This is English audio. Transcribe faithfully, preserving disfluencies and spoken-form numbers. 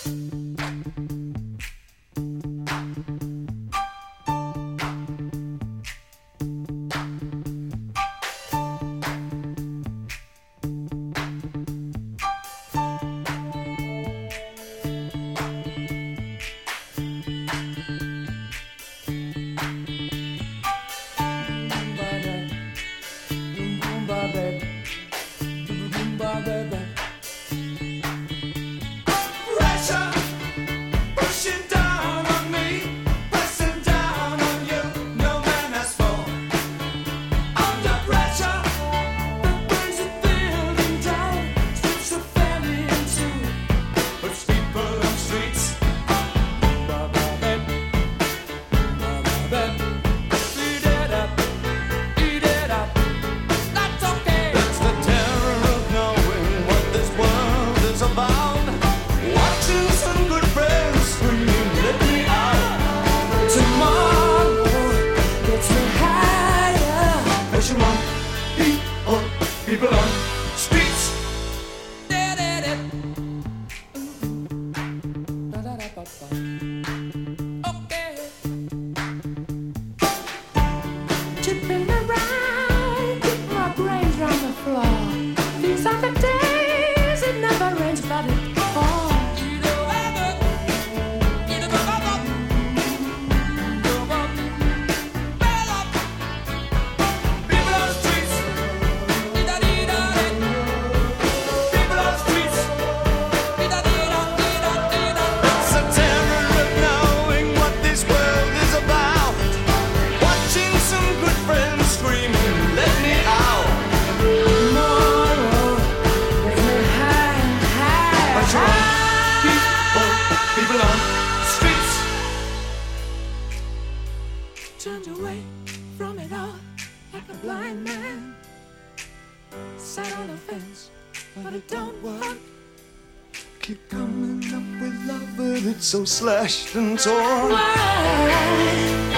People on streets. Okay. Chipping around, keep my brains round the floor. These are the days it never rains, but it falls. Turned away from it all like a blind man. Sat on the fence, but it don't work. Keep coming up with love, but it's so slashed and torn. Why?